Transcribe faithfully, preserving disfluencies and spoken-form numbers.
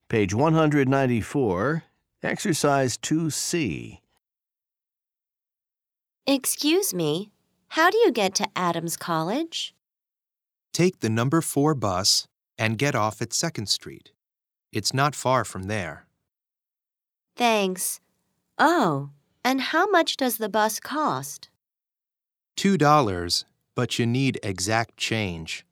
Page one hundred ninety-four, Exercise two C. Excuse me, how do you get to Adams College? Take the number four bus and get off at second Street. It's not far from there. Thanks. Oh, and how much does the bus cost? Two dollars, but you need exact change.